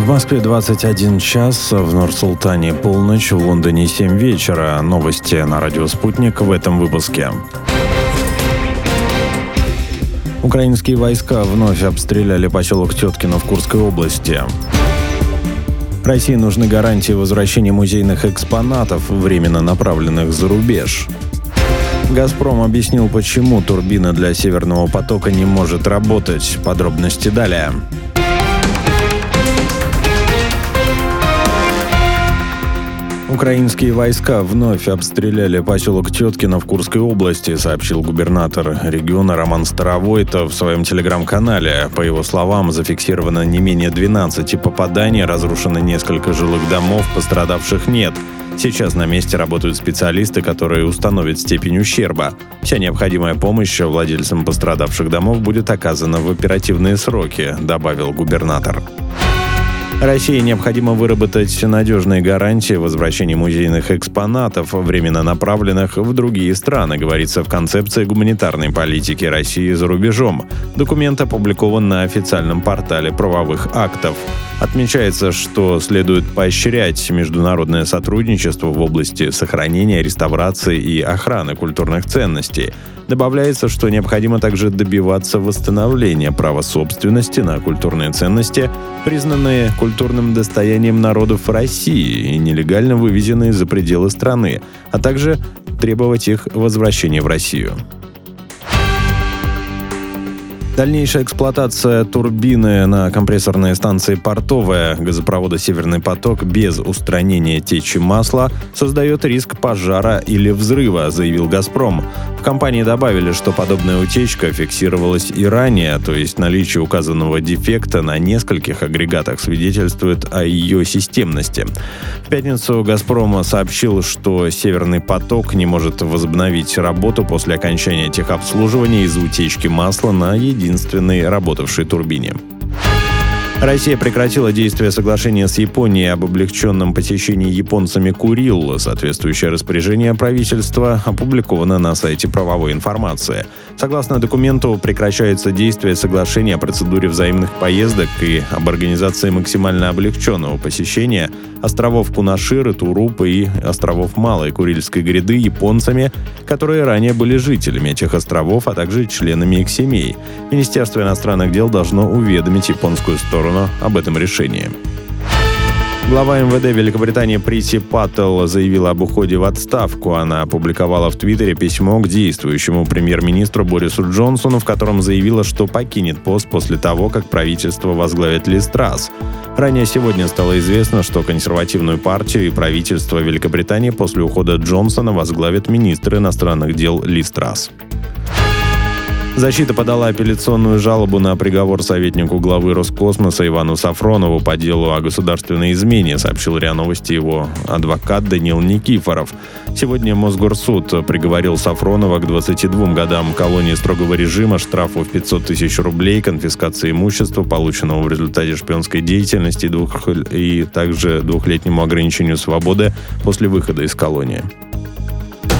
Москве 21 час, в Нур-Султане полночь, в Лондоне 7 вечера. Новости на радио «Спутник» в этом выпуске. Украинские войска вновь обстреляли поселок Теткино в Курской области. России нужны гарантии возвращения музейных экспонатов, временно направленных за рубеж. «Газпром» объяснил, почему турбина для «Северного потока» не может работать. Подробности далее. Украинские войска вновь обстреляли поселок Теткино в Курской области, сообщил губернатор региона Роман Старовойта в своем телеграм-канале. По его словам, зафиксировано не менее 12 попаданий, разрушено несколько жилых домов, пострадавших нет. Сейчас на месте работают специалисты, которые установят степень ущерба. Вся необходимая помощь владельцам пострадавших домов будет оказана в оперативные сроки, добавил губернатор. России необходимо выработать надежные гарантии возвращения музейных экспонатов, временно направленных в другие страны, говорится в концепции гуманитарной политики России за рубежом. Документ опубликован на официальном портале правовых актов. Отмечается, что следует поощрять международное сотрудничество в области сохранения, реставрации и охраны культурных ценностей. Добавляется, что необходимо также добиваться восстановления права собственности на культурные ценности, признанные культурным достоянием народов России и нелегально вывезенные за пределы страны, а также требовать их возвращения в Россию. Дальнейшая эксплуатация турбины на компрессорной станции «Портовая» газопровода «Северный поток» без устранения течи масла создает риск пожара или взрыва, заявил «Газпром». В компании добавили, что подобная утечка фиксировалась и ранее, то есть наличие указанного дефекта на нескольких агрегатах свидетельствует о ее системности. В пятницу «Газпром» сообщил, что «Северный поток» не может возобновить работу после окончания техобслуживания из-за утечки масла на единственной работавшей турбине. Россия прекратила действие соглашения с Японией об облегченном посещении японцами Курил. Соответствующее распоряжение правительства опубликовано на сайте правовой информации. Согласно документу, прекращается действие соглашения о процедуре взаимных поездок и об организации максимально облегченного посещения островов Кунашир, Туруп и островов Малой Курильской гряды японцами, которые ранее были жителями этих островов, а также членами их семей. Министерство иностранных дел должно уведомить японскую сторону об этом решении. Глава МВД Великобритании Прити Паттел заявила об уходе в отставку. Она опубликовала в Твиттере письмо к действующему премьер-министру Борису Джонсону, в котором заявила, что покинет пост после того, как правительство возглавит Лиз Трасс. Ранее сегодня стало известно, что консервативную партию и правительство Великобритании после ухода Джонсона возглавит министр иностранных дел Лиз Трасс. Защита подала апелляционную жалобу на приговор советнику главы Роскосмоса Ивану Сафронову по делу о государственной измене, сообщил РИА Новости его адвокат Даниил Никифоров. Сегодня Мосгорсуд приговорил Сафронова к 22 годам колонии строгого режима, штрафу в 500 тысяч рублей, конфискации имущества, полученного в результате шпионской деятельности, и также 2-летнему ограничению свободы после выхода из колонии.